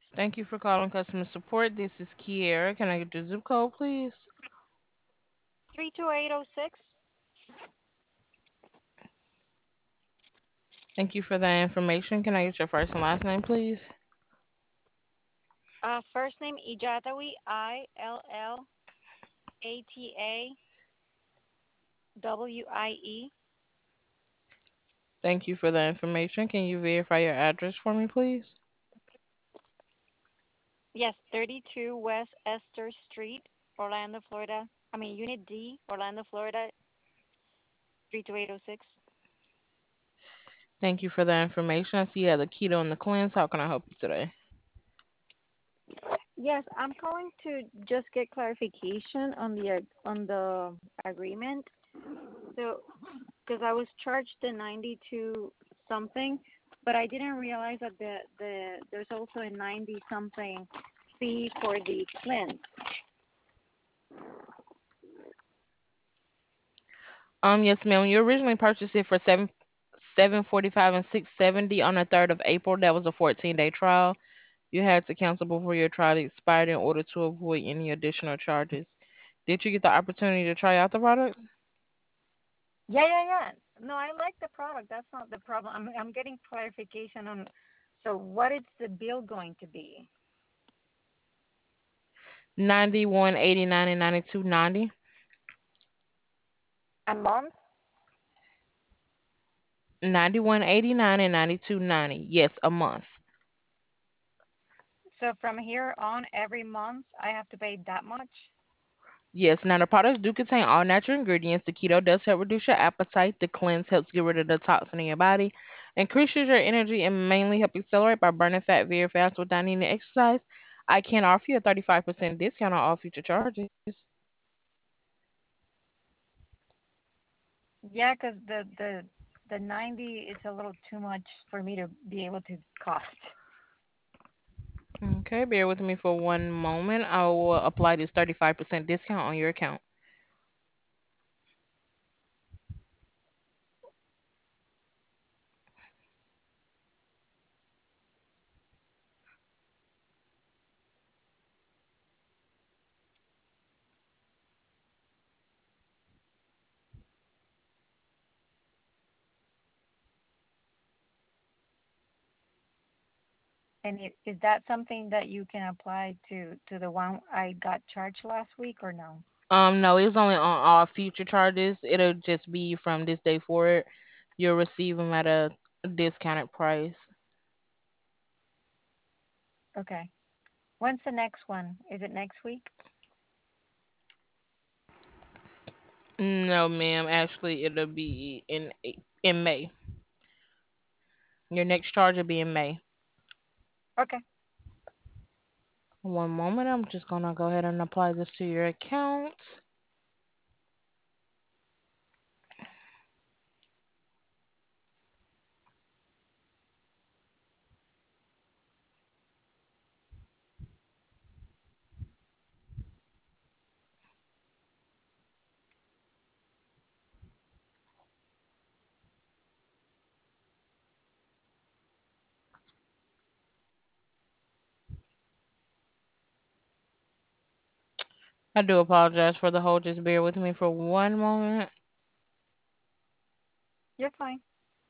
Thank you for calling customer support. This is Kiera. Can I get your zip code, please? 32806. Thank you for that information. Can I get your first and last name, please? First name Ijatawi, Illatawie. Thank you for that information. Can you verify your address for me, please? Yes, 32 West Esther Street, Orlando, Florida. Unit D, Orlando, Florida, 32806. Thank you for that information. I see you have the keto and the cleanse. How can I help you today? Yes, I'm calling to just get clarification on the agreement. So, because I was charged the 92 something, but I didn't realize that there's also a 90 something fee for the cleanse. Yes, ma'am. You originally purchased it for 745 and 670 on the 3rd of April. That was a 14-day trial. You had to cancel before your trial expired in order to avoid any additional charges. Did you get the opportunity to try out the product? Yeah, yeah, yeah. No, I like the product. That's not the problem. I'm getting clarification on. So, what is the bill going to be? 91, 89, and 92.90. A month? 91.89 and 92.90. Yes, a month. So from here on, every month I have to pay that much. Yes, now the products do contain all natural ingredients. The keto does help reduce your appetite. The cleanse helps get rid of the toxin in your body, increases your energy, and mainly help accelerate by burning fat very fast without needing to exercise. I can offer you a 35% discount on all future charges. Yeah, because the 90 is a little too much for me to be able to cost. Okay, bear with me for one moment. I will apply this 35% discount on your account. And is that something that you can apply to the one I got charged last week or no? No, it's only on all future charges. It'll just be from this day forward. You'll receive them at a discounted price. Okay. When's the next one? Is it next week? No, ma'am. Actually, it'll be in May. Your next charge will be in May. Okay. One moment. I'm just gonna go ahead and apply this to your account. I do apologize for the hold. Just bear with me for one moment. You're fine.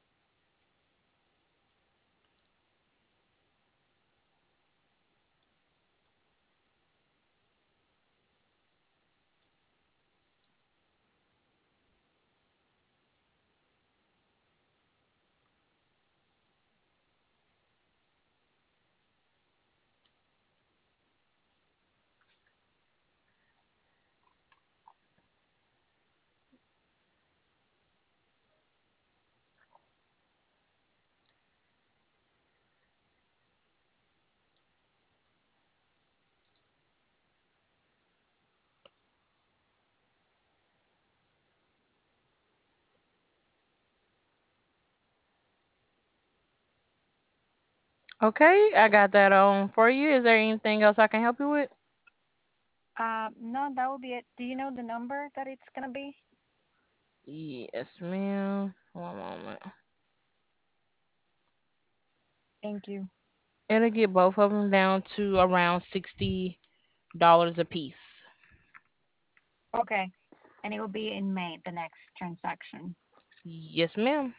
Okay, I got that on for you. Is there anything else I can help you with? No, that will be it. Do you know the number that it's gonna be? Yes, ma'am. One moment. Thank you. It'll get both of them down to around $60 a piece. Okay. And it will be in May, the next transaction. Yes, ma'am.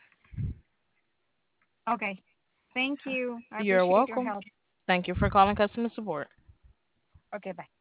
Okay. Thank you. I You're appreciate your welcome. help. Thank you for calling customer support. Okay, bye.